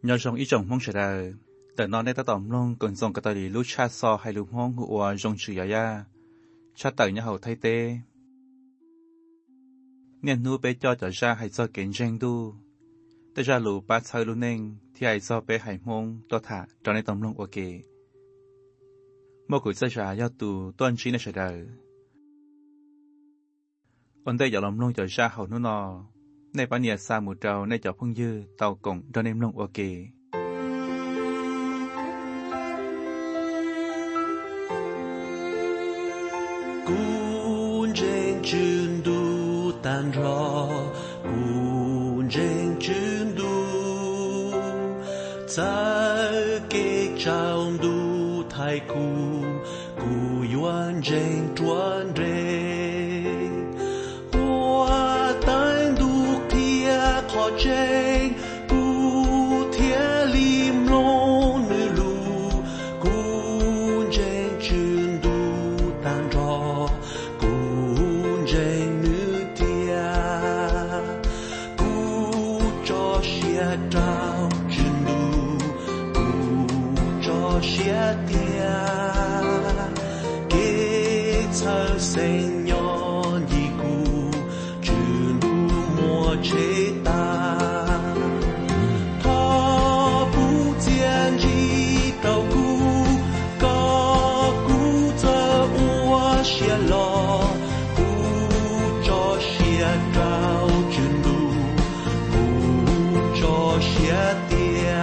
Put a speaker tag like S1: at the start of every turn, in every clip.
S1: nhờ trong ý chồng mong sẽ đờiแต่นอนในตะต่อมลงก่อนส่งกระต่ายลูกชาซอให้ลูกห้องหัวจงชื่อยาชาเต่าเนี่ยเขาไทยเต้เนี่ยนู้ไปจอจะชาให้ซอเก่งเจงดูแต่ชาลูป้าเชยลูกเน่งที่ให้ซอไปให้มงตัวถาจอในต่อมลงโอเคเมื่อกุศลชายาตูต้นชี้ในเฉดอันได้อย่าล้อมลงจะชาเขานู่นนอในปัญญาสามุเจ้าในเจ้าพึ่งยื้อเต่ากงจอในลงโอเค
S2: cuốn trên chuyên du tan rò cuốn trên chuyên du在给长度太酷古远trên转人我单独贴靠trên不贴林龙的路cuốn trên chuyên du tan rò cuốn trên nữ tia cuốn cho xe trao chuyên du cuốn cho xe tia kế thơ sinh nhon đi cuốn chuyên du mua chế ta thọ bù tiền gì tàu cu có cu thơ ua xe lo cu cho xe trao chuyên du cu cho xe tia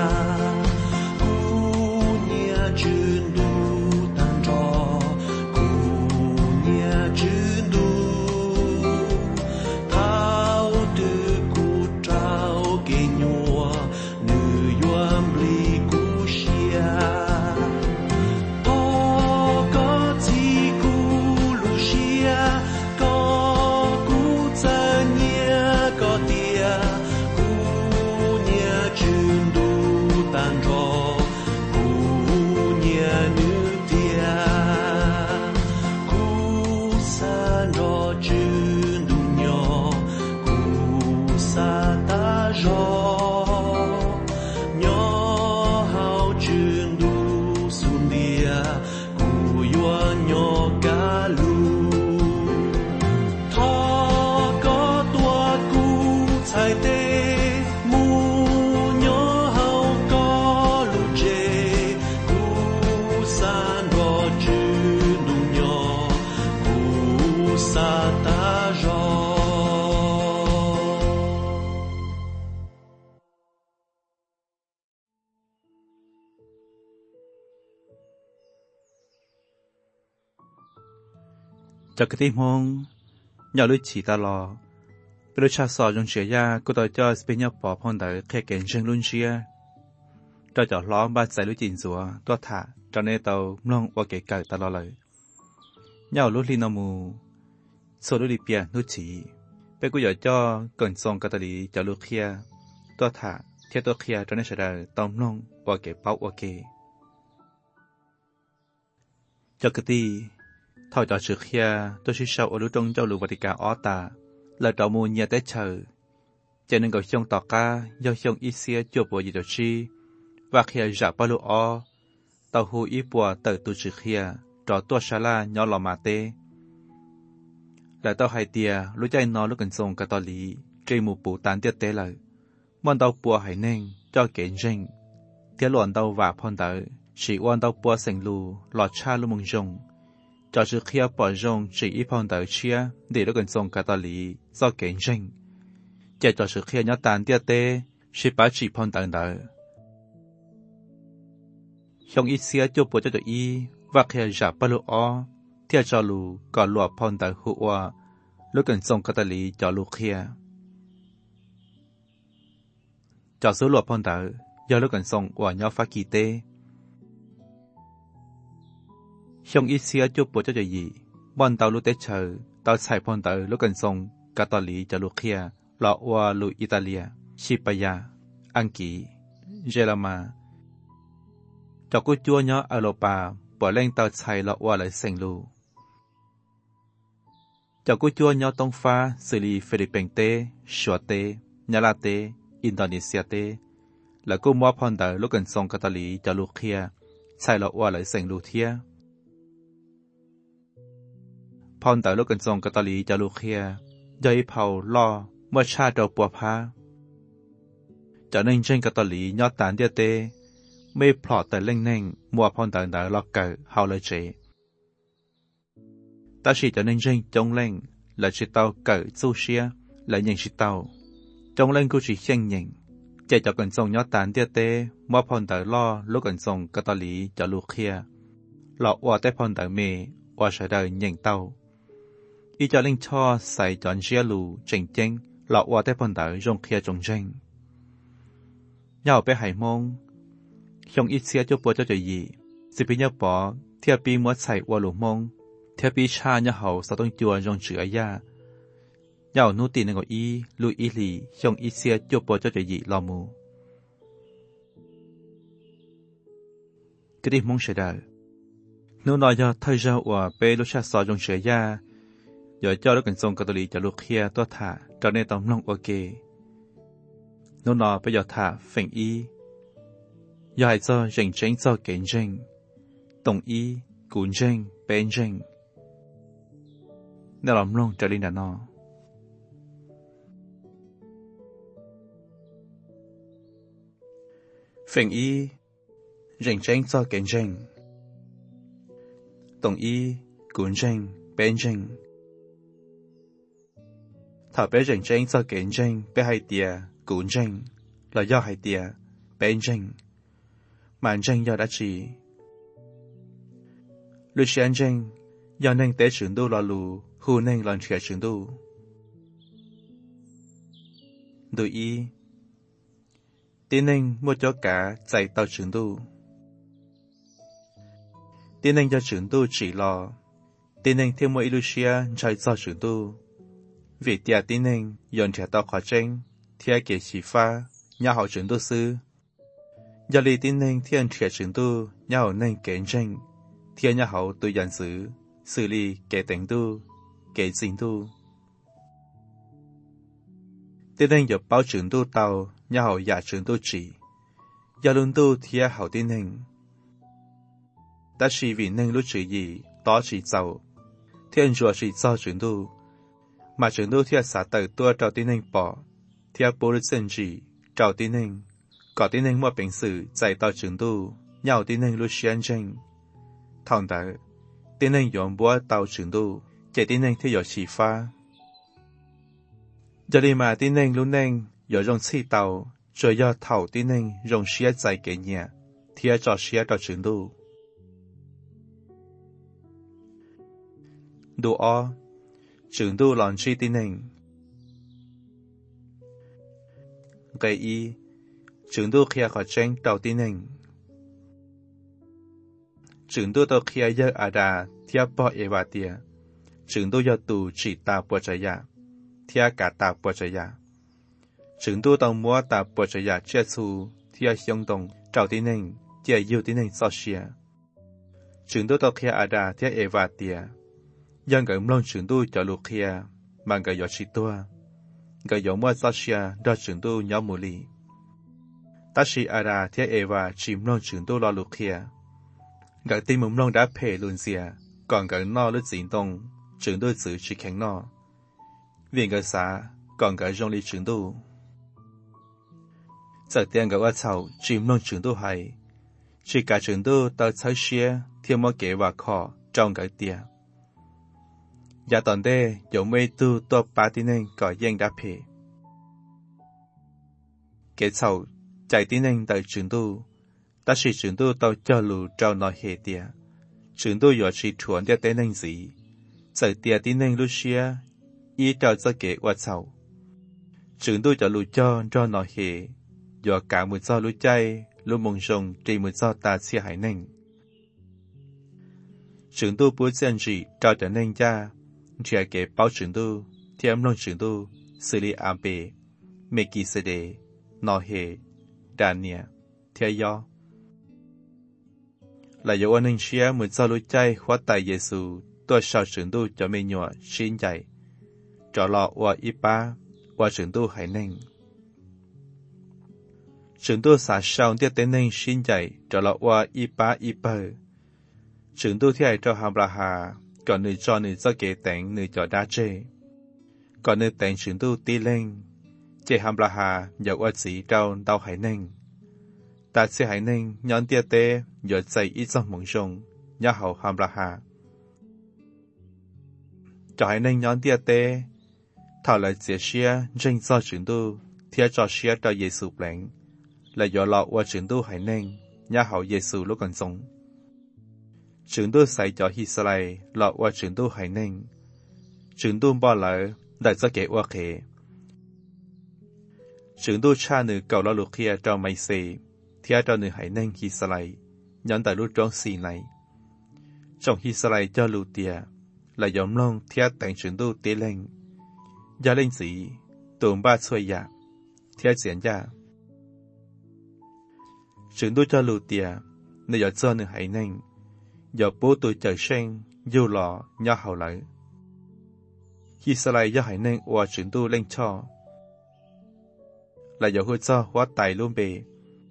S2: cu nia chuyên du tan trò cu nia chuyên du thao tư cu trao kê nhua nữ yuam bli cu xia có chi cu lu xia có cu cha nia có tia cu nia chuyên du tan trò cu nia nữ tia cu san rò chuyên du nhỏ cu sa ta rò nhỏ hao chuyên du sun dia cu yua nhỏ ca lu thọ có tua cu chai tê mu nhỏ hao có lu chê cu san rò chuyên du nhỏ cu sa ta rò
S1: จากกติมงอย่าลุยฉีตลอเป็นลูกชาซอจงเฉียยาก็ต่อจอสเปนยาปอพอนเดอแค่เก่งเชิงลุ่นเชียเราจะล้อมบ้านใส่ลุยจินสัวตัวถาจอในเตาล่องว่าเก๋ไก่ตลอดเลยย่าลุลีนามูโซลุลีเปียนุชีเป็นกูอยากจอก่อนทรงกาตาลีจะลุเคียตัวถาเทียตัวเคียจอในเฉดตอมล่องว่าเก๋เป้าว่าเก๋จากกติเท่าจากชื่อเคียตัวชื่อชาวอรุจงเจ้าหลวงวัติกาออตาและดอมูเนียเตเชอจะนึงกับชงต่อกายาชงอีเซียจบวยิดชีว่าเคียจากปาลุอเต่าหูอีปัวเติร์ตุชื่อเคียจอตัวชาลายอลอมาเตและเต่าไฮเตียรู้ใจนอลุกันทรงกาตอลีเจมูปูตันเตียเตเลยมันเต่าปัวไฮเน่งเจ้าเก่งเจงเทียหลวนเต่าว่าพอนเตอฉีวันเต่าปัวเซงลูหลอดชาลุมงจงcho sự khi bỏ rong chỉ ít phong tới chia để nó gần sông Catholic do kiến trình, chỉ cho sự khi nhớ tàn tiệt tê chỉ bảo chỉ phong tới đó. Trong ít xưa cho bộ cho ý và khi giả bao lúa ó, theo cho lù có lúa phong tới hụa, lúc gần sông Catholic cho lúa kia. Cho số lúa phong tới, do lúc gần sông của nhau phát kỳ tê. Trong ít xưa cho bộ cho gì, bọn tàu lũ tế chờ, tàu xài phong tới lúc gần sông Catholic cho lúa kia, lọ qua lũ Italia, Sipaya, Anh Kỳ, Gerama. Cho cô chua nhỏ Europa, bỏ lên tàu xài lọ qua lại sành lù. Cho cô chua nhỏ Đông Pha, xử lý Philippines tê, Sua tê, Nhà La tê, Indonesia tê, là cô mua phong đời lúc gần sông cát lý cho lục kia sai lọ qua lại sành lục thia phong đời lúc gần sông cát lý cho lục kia dây phao lo mua cha đầu bùa phá cho nên trên cát lý nhót tán địa tê mê plọt tại linh neng mua phong đời đời lo cờ hao lời chế ta chỉ cho nên trên trong lên là chỉ tàu cờ su xia là nhận chỉ tàu trong lên cô chỉ khen nhận chạy cho cần sông nhót tán địa tê mua phong đời lo lúc cần sông cát lý cho lục kia lọ qua tới phong đời mê qua sẽ đời nhận tàu ý cho linh cho sai chọn chia lù chỉnh chỉnh lọ qua tới phong đời rong kia trồng tranh nhau bé hải mông trong ít xia cho bố cho gìสิพี่เนี่ยปอเทียปีมัวใส่วัวหลุมงเทียปีชาเนี่ยเขาสต้องจัวจงเฉื่อยยาเหย่านูตีนงอีลุยอีหลีtrong ít xia cho bố cho gì lò mù cái đi mong sẽ đời nếu nói cho thời gian của bé lúc cha sò trong ฉื่อยยาgiờ cho nó cần song cát lý cho lúc kia toa thả cho nên tóm lòng ok nếu nói bây giờ thả phèn y giờ cho rèn chén cho kiến rèn đồng ý cuốn rèn bên rèn nếu làm lòng trở lên là nó phèn y rèn chén cho kiến rèn đồng ý cuốn rèn bên rèn thả bé rèn chén cho kiến rèn bé hai tia cuốn rèn là do hai tia bên rèn màn tranh do đã chỉ lưu chiến tranh do nên tế trưởng đô lò lù hù nên lần trẻ trưởng đô đối ý tiến nên mua cho cả chạy tàu trưởng đô tiến nên cho trưởng đô chỉ lò tiến nên thêm một Lucia chạy cho trưởng đô vì tiệt tiến nên dọn trẻ tàu khỏi tranh theo kế chỉ pha nhà họ trưởng đô sư giờ lý tin nên thiên trẻ trưởng tu nhau nên kiến tranh thiên nhà hậu tự nhận xử lý kế tính tu kế sinh tu tin nên giờ báo trưởng tu tàu nhà hậu giả trưởng tu chỉ giờ luôn tu thiên hậu tin nên ta chỉ vì nên lúc chỉ gì đó chỉ giàu thiên chúa chỉ giàu trưởng tu mà trưởng tu thiên xã tự tua trào tin nên bỏ thiên bố lực dân chỉ trào tin nên có tin nên một bệnh sử chạy tàu trưởng tu nhau tin nên lúc chiến tranh thằng đó tin nên dùng búa tàu trưởng tu chạy tin nên theo dõi chỉ pha giờ đi mà tin nên lúc nên有用气tàu rồi do thầu tin nên dùng xe chạy cái nhà theo cho xe tàu trưởng tu đồ o trưởng tu làm chi tin nên cái y trưởng tu kia khỏi tranh đầu tiên nên trưởng tu tàu kia giờ ở đà theo bỏ eva tia trưởng tu giờ tù chỉ ta bỏ chạy ya theo cả ta bỏ chạy ya trưởng tu tàu mua ta bỏ chạy ya chia su theo行动đầu tiên nên chia yêu tiên nên sao xia trưởng tu tàu kia ở đà theo eva tia dân cái mông trưởng tu cho lục kia mang cái gió chỉ tua cái gió mua sao xia đó trưởng tu nhóm mù lì ta chỉ ở đà theo eva chìm non trưởng tu lo lục kia cái tim mông non đã phê luôn xia còn cái no lúc diễn động trưởng tu giữ chỉ khéng no vì cái xã còn cái rong lý trưởng tu giờ tiền cái hoa草chìm non trưởng tu hay chỉ cả trưởng tu tao thấy xia theo một kế và khó trong cái tiền giờ tuần đây dùng mấy tu to ba tin nên có dân đã phê cái草chạy tin nên tại trường tu, ta chỉ trường tu tao cho lù trao nói hệ tiệt, trường tu giờ chỉ chuẩn để tên nên gì, giờ tiệt tin nên Lucia, ý trao cho kế qua sau, trường tu cho lù cho nói hệ, giờ cả một sao lù chay, lù mông rồng chỉ một sao ta xia hải nên, trường tu bố dân gì trao cho nên cha, chỉ kế báo trường tu, thêm long trường tu, xử lý am bề, mê kỳ sê đề, nói hệ Dania, theo do là dấu an ninh xia một sao lối chay hóa tại Giêsu tôi sao trưởng tu cho mình nhỏ xin dạy cho lọ và ipa và trưởng tu hải ninh Trường tu xả sòng tiết tên nên xin dạy cho lọ qua y bá y bờ. Trường tu thiệt cho hàm là hà, còn nữ cho nữ cho kế tánh nữ cho đá chê. Còn nữ tánh trường tu tí lên, chế hàm là hà dạo qua chỉ trao đau hải nên. Ta sẽ hải nên nhón tiết tế dựa chạy ít trong mong rung, nhá hậu hàm là hà. Cho hải nên nhón tiết tế, thảo lại chế xia rinh do trường tu, thiệt cho xia cho Giê-xu bánh. Là do lọ qua trường tu hải nên, nhá hậu Giê-xu lúc còn sống. Trường tu xảy cho Israel lọ qua trường tu hải nên. Trường tu bỏ lỡ, đại cho kể qua khế. Trường tu cha nữ cầu lọ lục kia cho mây xì, thiệt cho nữ hải nên Israel, nhắn tại lúc trông xì này. Trong Israel cho lù tìa, là giống lòng thiệt tặng trường tu tế lên. Gia lên gì, tùm ba xuôi dạ, thiệt diễn dạ. Trường tu cho lù tìa, nơi giờ cho nữ hải nên. Giờ bố tôi trời sen, dù lọ, nhỏ hậu lợi. Khi xa lại do hải nên ua trường tu lên cho. Là giờ hôi cho hóa tài luôn bề.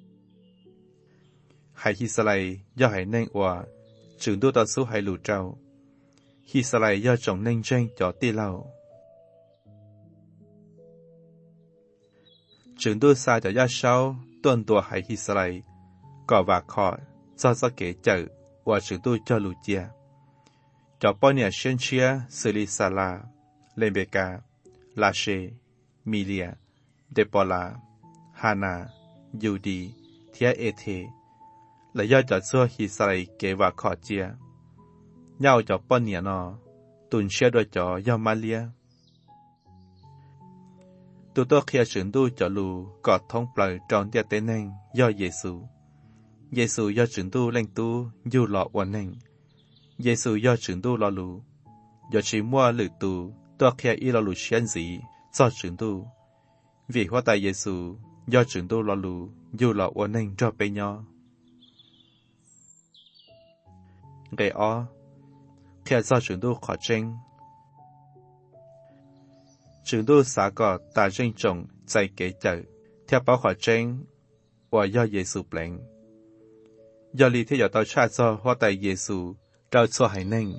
S1: Hải khi xa lại do hải nên ua trường tu tạo số hải lù trao. Khi xa lại do trọng nên tranh cho tì lâu. Trường tu xa cho gia sau, tuần tùa hải khi xa lại. Cỏ và khỏi, do kế chở. Và trường tu cho lù chia. Cho bao nhiêu xuyên chia xử lý xà la, lên bê ca, la xê, Milia, Depola, Hana, Yudi, Thia Ete, là do cho xua hi sài kế và khó chia. Nhau cho bao nhiêu nó, tuần xưa đôi cho do Malia. Tu tốt khi trường tu cho lù, có thông blời tròn tiết tế nên do Giê-xu. Giê-xu do trường tu lên tu, dù lọ hoàn nên. Giê-xu do trường tu lọ lù. Do chỉ mua lử tu, tốt khi ý lọ lù xuyên gì, do trường tu. Vì hóa tại Giê-xu, do trường tu lọ lù, dù lọ hoàn nên cho bê nhỏ. Gây ó, khi do trường tu khó tranh. Trường tu xá có ta tranh trọng, chạy kế chở, theo báo khó tranh, và do Giê-xu bánh. Do lý thế giờ tao cha cho hóa tại Giê-xu trao cho hải nên.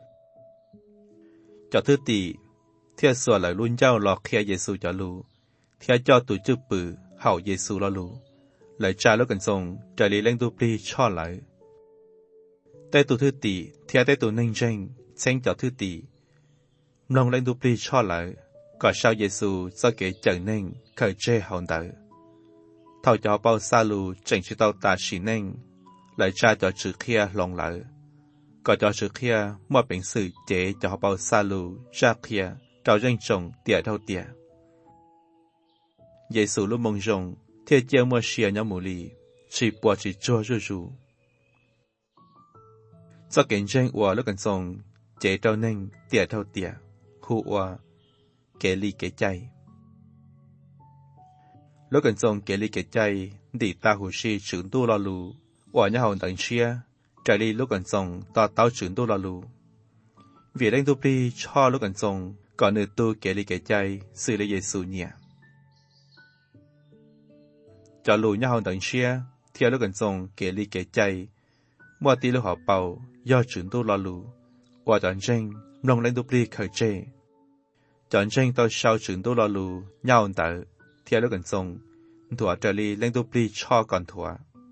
S1: Cho thứ tỷ, thế xua lại luôn giao lọ kia Giê-xu cho lù, thế cho tụi chữ bự hậu Giê-xu lo lù, lại cha lúc cần xong trả lý lên tu bì cho lại. Tại tụi thứ tỷ, thế tại tụi nên tranh, tranh cho thứ tỷ. Lòng lên tu bì cho lại, có sao Giê-xu do kế trở nên khởi chê hậu đợi. Thảo cho bao xa lù tranh cho tao ta xỉ nên, lại cha cho chữ kia lòng lợi. Có cho chữ kia một bệnh sự chế cho họ bao xa lù ra kia trao danh trọng tỉa đâu tỉa. Giê-xu lúc mong rộng thiết chế mua xìa nhau mù lì chỉ bỏ chỉ cho rù rù. Do cảnh tranh ua lúc cần xong chế trao nên tỉa đâu tỉa khu ua kế ly kế chay. Lúc cần xong kế ly kế chay đi ta hù si trưởng tu lo lù và nhà hồn tận chia, trả lý lúc gần xong ta tao trưởng tu lo lù. Vì đánh tu đi cho lúc gần xong, còn nữ tu kể lý kể chay, xử lý Giê-xu nhẹ. Cho lù nhà hồn tận chia, theo lúc gần xong kể lý kể chay, mua tí lúc họ bầu, do trưởng tu lo lù, và chọn tranh, nông đánh tu đi khởi chê. Chọn tranh tao sau trưởng tu lo lù, nhà hồn tận, theo lúc gần xong, thua trả lý đánh tu đi cho còn thua.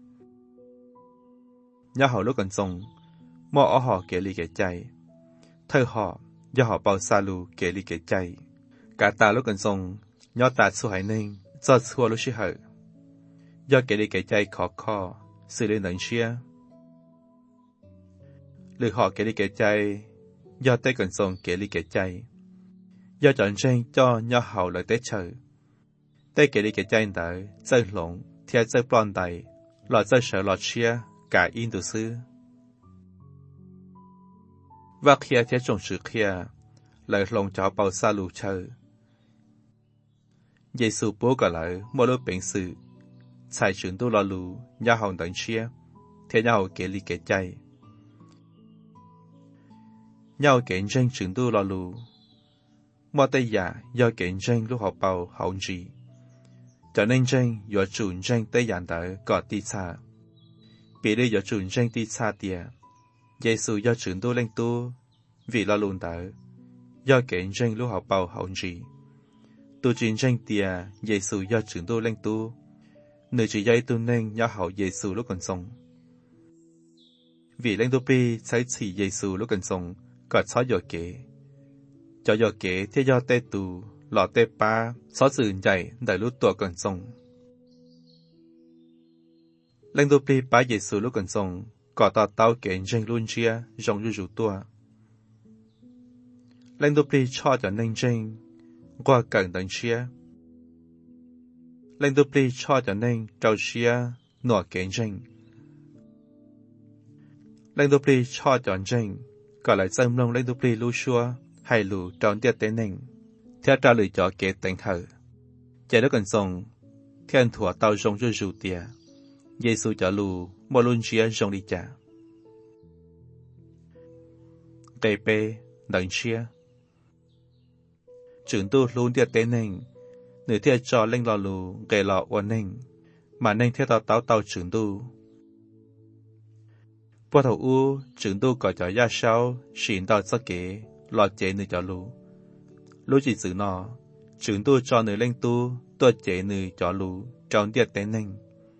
S1: Nhớ họ lúc còn xong, mò ở họ kể lý kể chay. Thơ họ, do họ bao xa lù kể lý kể chay. Cả ta lúc còn xong, nhớ ta xu hải nên, do xua lúc xí hở. Do kể lý kể chay khó khó, xử lý nâng xía. Lư họ kể lý kể chay, do tế còn xong kể lý kể chay. Do chọn tranh cho nhớ họ lời tế chờ. Tế kể lý kể chay đợi, chơi lộn, theo chơi plon đầy, lọ chơi sợ lọt xía. Cả in từ xưa. Và khi thế trong sự kia, lại lòng cho bao xa lù chờ. Giê-xu bố gọi lại một lúc bệnh sự, xài trưởng tu lo lù, nhà hồng tận chia, thế nhau kể lý kể chay. Nhau kể tranh trưởng tu lo lù, một tay giả do kể tranh lúc họ bao hậu gì. cho nên tranh do chủ tranh tới dàn tới có tí xa. Bị đi do chủ tranh tí xa tìa, Giê-xu do trưởng tu lên tu, vì lo luôn tới, do kể tranh lúc học bầu hậu gì. Tu trình tranh tìa, Giê-xu do trưởng tu lên tu, nơi chỉ dây tu nên do hậu Giê-xu lúc còn sống. Vì lên tu bi sẽ chỉ Giê-xu lúc còn sống, có xóa do kể. Cho do kể thế do tê tù, lọ tê ba, xóa sự dạy đại lúc tuổi còn sống. Lên tu bi bá Giê-xu lúc còn sống, có tao tao kể tranh luôn chia, rong rủ tua. Lên tu bi cho cho nên tranh, qua cẩn tận chia. Lên tu bi cho cho nên trao chia, nọ kể tranh. Lên tu bi cho cho tranh, có lại xâm lông lên tu bi lưu xua, hay lù tròn tiết tế nền. Theo trả lời cho kể tình hờ. Chạy đó cần xong, thiên thua tao rong rủ tìa. Giê-xu cho lù, mô luôn chia rong đi trả. Tê bê, đằng chia. Trưởng tu luôn tiết tế nền, nửa thiết cho lên lò lù, gây lọ ổn nền, mà nền thiết tao trưởng tu. Bố thầu u, trưởng tu có cho gia sao, xỉn tao cho kế, lọ chế nửa cho lù. Lúc chỉ xử nó, trưởng tu cho nửa lên tu, tôi chế nửa cho lù, trong tiết tế nền.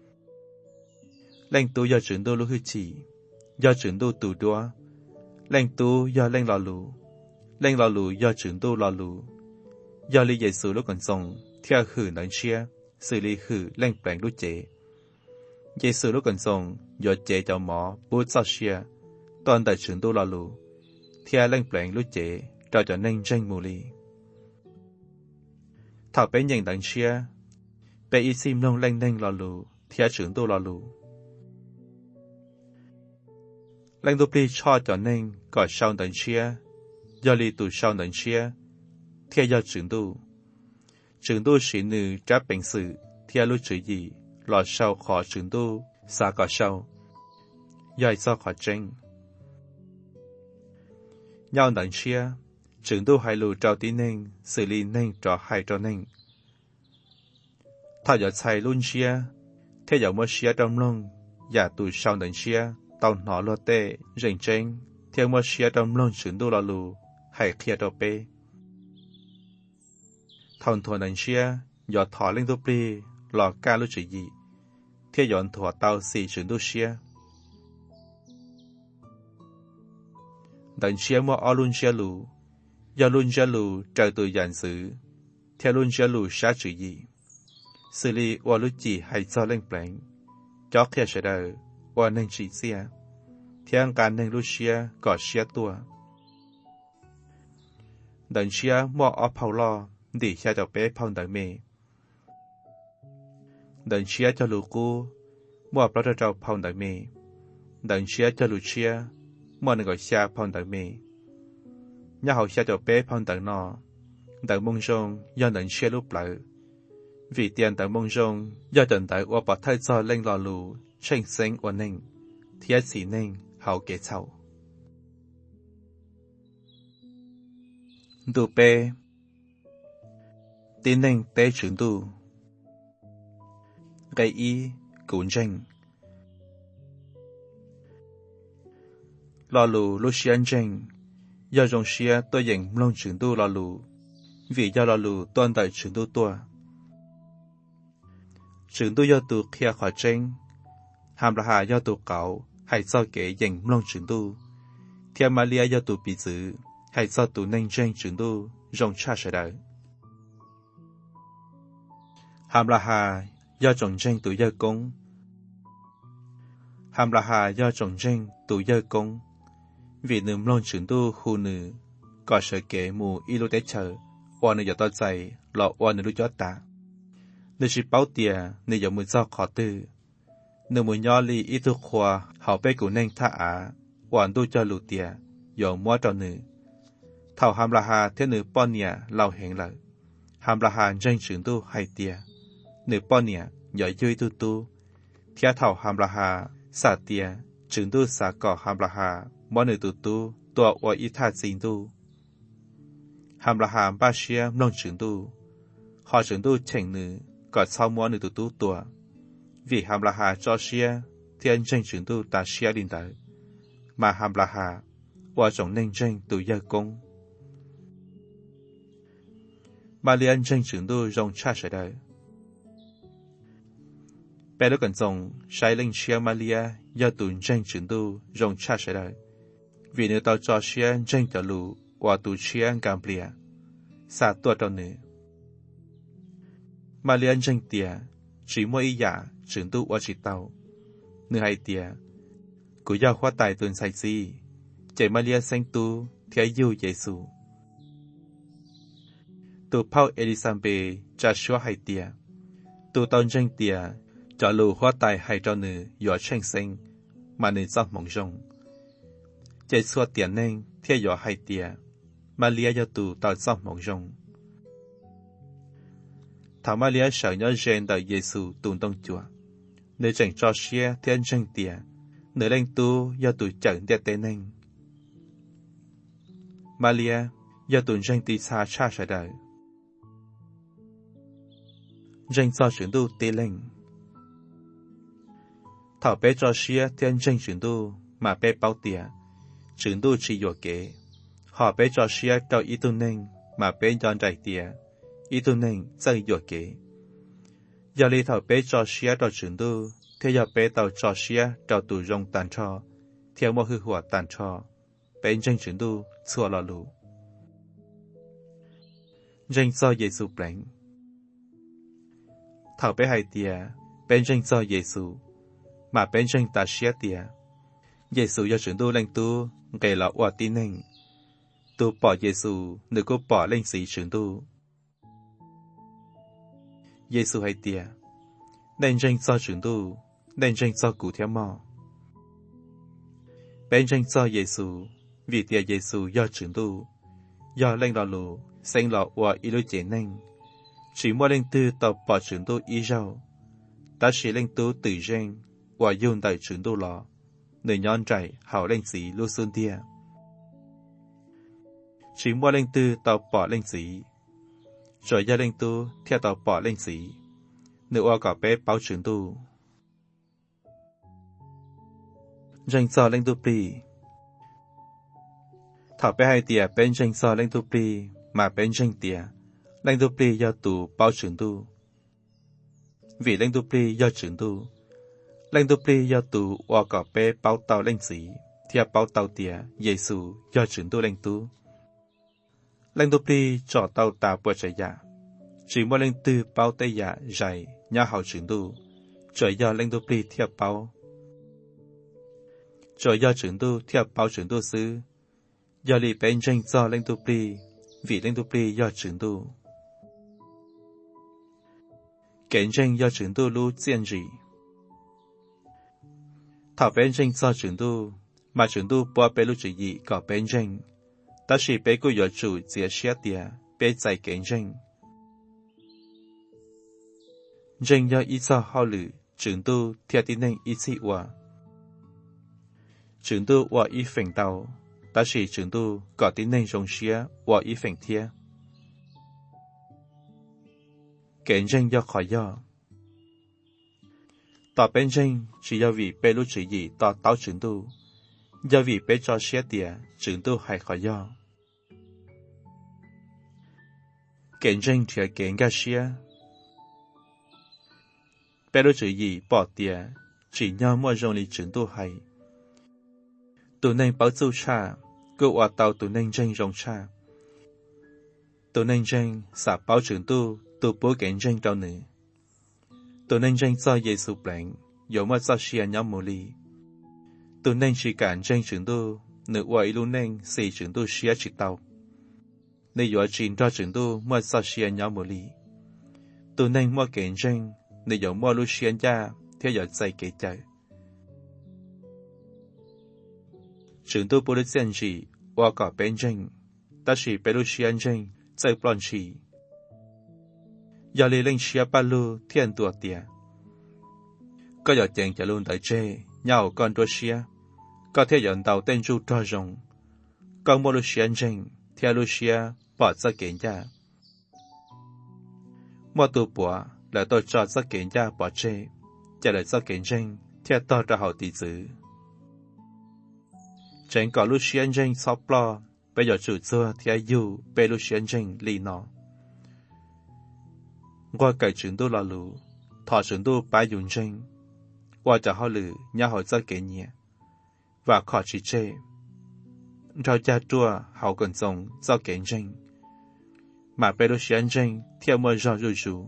S1: Lên tu do trưởng tu lúc hư chỉ, do trưởng tu tù đua. Lên tu do lên lò lù do trưởng tu lò lù. Do lý Giê-xu lúc còn sống, theo hử nâng chia, xử lý hử lên bèn lúc chế. Giê-xu lúc còn sống, do chế cho mỏ, bút sao chia, toàn tại trưởng tu lò lù. Theo lên bèn lúc chế, cho nên tranh mù lì. Thảo bé nhận nâng chia, bé y xìm nông lên nâng lò lù, theo trưởng tu lò lù. Lên tu bi cho nên có sau nâng chia, do lý tù sau nâng chia, theo do trưởng tu. Trưởng tu sĩ nữ tráp bệnh sự, theo lúc chữ gì, lọ sau khó trưởng tu, xa có sau. Dạy do khó tranh. Nhau nâng chia, trưởng tu hai lù trao tí nên, xử lý nên trò hai trò nên. Thảo dọ xài luôn chia, theo dọ mô chia trong lông, giả tù sau nâng chia, tàu nó lô tê, rình tranh, theo mô chia trong lông trưởng tu lọ lù, hay kia trò bê. Thằng thua nâng chia, dọ thọ lên tu bi, lọ ca lúc chữ gì, theo dọn thọ tao xì trưởng tu chia. Đằng chia mô o luôn chia lù, do luôn chia lù trời từ dàn sự, theo luôn chia lù xá chữ gì. Xử lý ô lúc chỉ hay cho lên bánh, cho kia sẽ đời, ô nâng chỉ xia, theo cả nâng lúc chia, có chia tua. Đằng chia mô o phao lo, đi xa cho bé phong đợi mê. Đừng chia cho lũ cô, mua bảo cho phong đợi mê. Đừng chia cho lũ chia, mua nâng gọi xa phong đợi mê. Nhà hậu xa cho bé phong đợi nó, đợi mông rong do đừng chia lúc lợi. Vì tiền đợi mông rong do đừng đợi ô bảo thay cho lên lò lù, tranh sinh ổn ninh, thiết xỉ ninh, hậu kế chậu. Đủ bê tin nên tế trưởng tu. Gây ý, cũng tranh. Lò lù lúc xuyên tranh, do dòng xuyên tôi dành lông trưởng tu lò lù, vì do lò lù toàn tại trưởng tu tua. Trưởng tu do tù kia khỏi tranh, hàm là hà do tù cảo, hay do kể dành lông trưởng tu. Theo Malia do tù bị giữ, hay do tù nên tranh trưởng tu, rong cha sẽ đời. Hàm là hà do trồng tranh tụ gia công. Hàm là hà do trồng tranh tụ gia công. Vì nườm lông trưởng tu khu nữ, có sở kể mù y lô tế chờ, oa nữ dọ to dày, lọ oa nữ lúc gió tạ. Nữ chỉ báo tìa, nữ dọ mùi do khó tư. Nữ mùi nhỏ lì y tư khoa, hảo bê cụ nên thả á, oan tu cho lù tìa, dọ mua cho nữ. Thảo hàm là hà thế nữ bọn nhẹ lao hẹn lợi. Hàm là hà tranh trưởng tu hay tìa. Nữ bọn nhẹ, giỏi dươi tu tu. Thia thảo hàm là hà, xả tìa, trưởng tu xả cỏ hàm là hà, mỗi nữ tu tu, tùa oa y thả xin tu. Hàm là hà ba xia nông trưởng tu. Họ trưởng tu chảnh nữ, có sau mua nữ tu tua vì hàm là hà cho xia thiên tranh chuyển tu ta xia đình tới mà hàm là hà qua trong nên tranh tu gia công mà liên tranh chuyển tu rong cha sẽ đời bé lúc cần dùng sai linh xia Malia do tụi tranh chuyển tu rong cha sẽ đời vì nếu tao cho xia tranh trở lù qua tụi xia cam blia xa tua tao nữa mà liên tranh tia chỉ mua ý giả chuyển tu qua chỉ tao nửa hai tia của giao khoa tài tuần sai gì chạy Malia sinh tu theo yêu Giêsu tu Paul Elizabeth cha xóa hai tia tu tôn tranh tia cho lù khoa tài hai cho nữ dọa tranh sinh mà nữ do mong rong chạy xóa tiền nên theo dọa hai tia Malia do tu tao do mong rong thảo Malia sợ nhớ gen đời Giêsu tuần đông chùa nơi chẳng cho xia thiên tranh tia nơi lên tu do tụi chẳng đẹp tên nên Malia do tụi tranh tì xa cha sẽ đời tranh do chuyển tu tì lên thảo bé cho xia thiên tranh chuyển tu mà bé bao tia chuyển tu chỉ dụ kế họ bé cho xia cho ý tu nên mà bé dọn đại tia ý tu nên dạy dụ kế do lý thảo bé cho xia cho chuyển tu theo giờ bé tàu cho xia cho tụi rong tàn cho theo một hư hỏa tàn cho bé tranh chuyển tu xua lò lù tranh do Giêsu bánh thảo bé hai tia bé tranh do Giêsu mà bé tranh ta xia tia Giêsu do chuyển tu lên tu gây lọ oa tin nên tu bỏ Giêsu nữ cô bỏ lên sĩ chuyển tu Giêsu hai tia nên tranh do chuyển tu nên tranh do cụ theo mò bên tranh do Giêsu vì tia Giêsu do chuyển tu do lên lò lù sinh lọ oa ý lối chế nên chỉ mua lên tư tàu bỏ chuyển tu ý rau ta chỉ lên tu tự gen oa dùng tại chuyển tu lò nơi nhon chạy hảo lên sĩ lưu xuân tia chỉ mua lên tư tàu bỏ lên sĩ rồi ra lên tu theo tàu bỏ lên sĩ nữ oa cả bé báo chuyển tu tranh so lên tu pri thảo bé hai tia bên tranh so lên tu pri mà bên tranh tia lên tu pri do tù bao chuyển tu vì lên tu pri do chuyển tu lên tu pri do tù oa cả bé báo tàu lên sĩ theo báo tàu tia Giêsu do chuyển tu lên tu pri cho tàu ta bữa chạy dạ chỉ mua lên tư báo tây dạ dày nhà hậu chuyển tu rồi do lên tu pri theo báo rồi do chuyển tu theo báo chuyển tu sư do lý bên tranh do lên tu pri vì lên tu pri do chuyển tu cảnh tranh do chuyển tu lưu diện gì thảo bên tranh do chuyển tu mà chuyển tu bỏ bé lưu chỉ gì có bên tranh ta chỉ bé cô yếu chủ chia sẻ tia bé giải cảnh tranh tranh do ít sao hao lử chuyển tu theo tin nên ít sĩ hòa chuyển tu hòa ý phèn tàu ta chỉ chuyển tu có tin nên rong xía hòa ý phèn thia cảnh tranh do khỏi do tỏ bên tranh chỉ do vì bé lúc chỉ gì tỏ tao chuyển tu do vì bé cho xía tia chuyển tu hay khỏi do cảnh tranh thì cảnh ga xía bé lúc chỉ gì bỏ tia chỉ nhau mua rong lý chuyển tu hay tụi nên báo châu cha cô hòa tàu tụi nên tranh rong cha tụi nên tranh xả báo chuyển tu tụi bố cảnh tranh tàu nữ tụi nên tranh do Giêsu bánh dẫu mà do xia nhóm mô ly tụi nên chỉ cảnh tranh chuyển tu nữ hòa ý lưu nên xì chuyển tu xia chỉ tàu nên dõi trình cho chuyển tu mà do xia nhóm mô ly tụi nên mua cảnh tranh nên dẫu mua lưu xia gia theo dõi dạy kể chạy chuyển tu bố đức diện gì hòa cả bên tranh ta chỉ bé lưu xia tranh dạy plon chỉ giờ lý linh xia ba lưu thiên tuột tia có giờ chèn cho luôn tại chê nhau con tua xia có thể dẫn tàu tên chu cho rồng con mua lưu xia tranh theo lưu xia bỏ ra kiện ra mua tu bùa là tôi cho rất kiện gia bỏ chê, trả lời rất kiện tranh, theo tôi ra hậu tỷ tử. Chẳng có lúc xuyên tranh sắp lo, bây giờ chủ xưa thì ai dù bê lúc xuyên tranh lì nó. Qua cải chứng tu là lũ, thọ chứng tu bái dùng tranh, qua trả họ lử nhà họ rất kiện nhẹ, và khó chỉ chê. Rao cha chua hậu cần sống do kiện tranh, mà bê lúc xuyên tranh theo mơ rõ rùi rủ.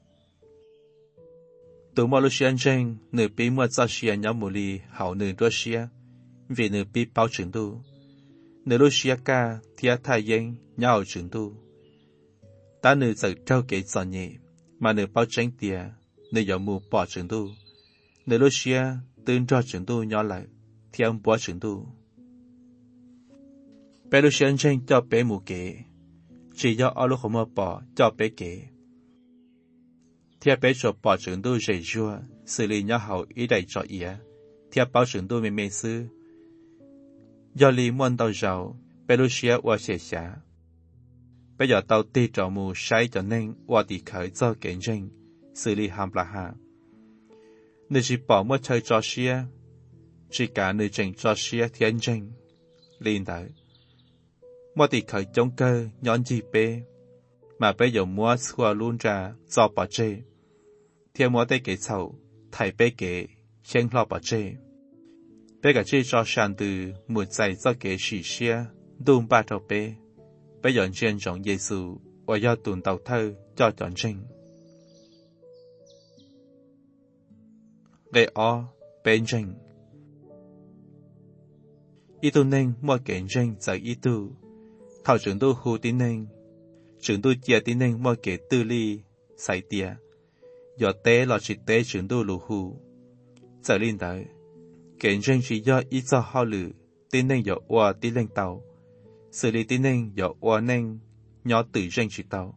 S1: Tụ mơ lúc xuyên tranh, nửa bí mơ do xuyên nhóm mù lì hậu nửa đua xuyên, vì nửa bí báo chứng tu. Nửa lúc xuyên ca theo thai dân nhà hậu chứng tu. Ta nửa giờ trao kế giỏ nhẹ, mà nửa báo tranh tìa, nửa dạo mù bỏ chứng tu. Nửa lúc xuyên tương cho chứng tu nhỏ lại, theo bỏ chứng tu. Bê lúc xuyên tranh cho bê mù kế, chỉ do ở lúc không mơ bỏ cho bê kế. Theo bế cho bỏ chứng tu dễ dùa, xử lý nhỏ hậu ý đầy cho ý, theo báo chứng tu mê mê sư. Do lý muôn tàu giàu, bế lúc xia qua xế xá. Bây giờ tàu tì trò mù sai cho nên qua tì khởi do kiện tranh, xử lý hàm là hạ. Nếu chỉ bỏ mất chơi cho xia, chỉ cả nơi tranh cho xia thiên tranh, liên tới. Mua tì khởi chống cơ nhón gì bê, mà bây giờ mua xua luôn ra do bỏ chê. Theo mua tay kế sầu, thầy bê kế, khen lo bỏ chê. Bê cả chê cho sàn từ một giày do kế xỉ xia, đùm ba trò bê. Bây giờ trên trọng Giê-xu, và do tuần tàu thơ cho chọn tranh. Gây o, bên tranh. Ý tu nên mua kiện tranh giờ ý tu. Thảo trưởng tu hù tín nên. Trưởng tu chia tín nên mua kế tư ly, xảy tìa. Do tế là chỉ tế trưởng tu lù hù. Giờ liên tới. Kiện tranh chỉ do ý cho họ lử, tín nên do ua tín lên tàu. Xử lý tín nên do ua nên, nhỏ tử tranh chỉ tàu.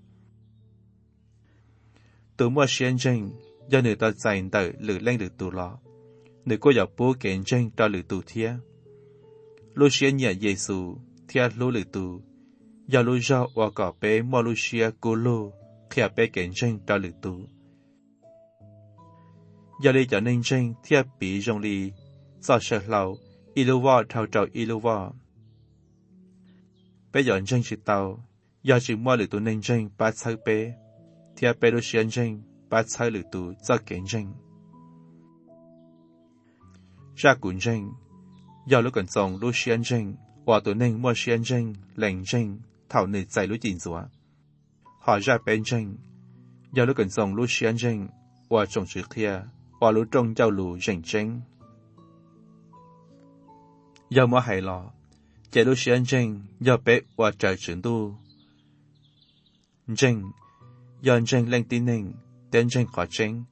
S1: Tù mua xuyên tranh, do nữ ta dành tới lử lên lử tù lọ. Nữ cô dọc bố kiện tranh cho lử tù thía. Lúc xuyên nhẹ Giê-xu, thía lũ lử tù. Do lúc do ua cỏ bế mua lúc xuyên cô lô, khía bế kiện tranh cho lử tù. Do lý cho nên tranh thía bí rong lý, do sợ lâu, y lưu vò thao trầu y lưu vò. Bây giờ tranh chỉ tàu, do chỉ mua lử tù nên tranh bá chơi bế. Thía bế lúc xuyên tranh, bá chơi lử tù do kiện tranh. Ra cuốn tranh, do lúc cần sống lúc xuyên tranh, và tù nên mua xuyên tranh, lệnh tranh, thảo nữ dạy lúc chỉnh dùa. Họ ra bên tranh, do lúc cần sống lúc xuyên tranh, và trông chữ kia, và lúc trông châu lù rảnh tranh. Do mua hài lọ, chạy lúc xuyên tranh, do bế và trời trưởng tu. Tranh, do tranh lên tín nên, tên tranh khó tranh.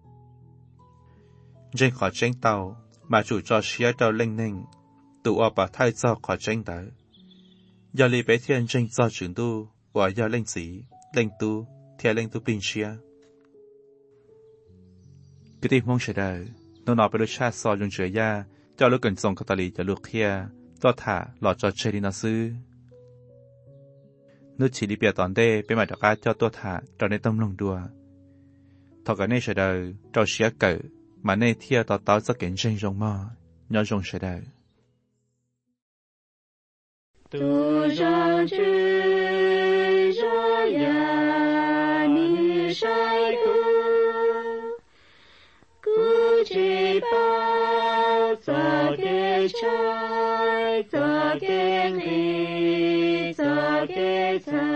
S1: Tranh khó tranh tàu, mà chủ cho xía tàu lên nên, tụ ở bà thay do khó tranh tới. Do lý bế thiên tranh do trưởng tu, và do lên sĩ, lên tu, theo lên tu bình xía. Cứ tìm mong sẽ đời, nó nói bởi lúc cha so dùng chữa ya, cho lúc cần sống các tà lý cho lúc kia, cho thả lọ cho chơi đi nó sư. Nước chỉ đi bìa tòn đê, bên mày đọc á cho tôi thả, cho nên tâm lòng đùa. Thọ cả này sẽ đời, cho xía cỡ, mà này thia tỏ tỏ cho kiện tranh rộng mò, nhỏ rộng sẽ đời.
S2: Tu rằng chư ra ya ni sai ku chỉ bao cho cái trái cho cái ly cho cái trái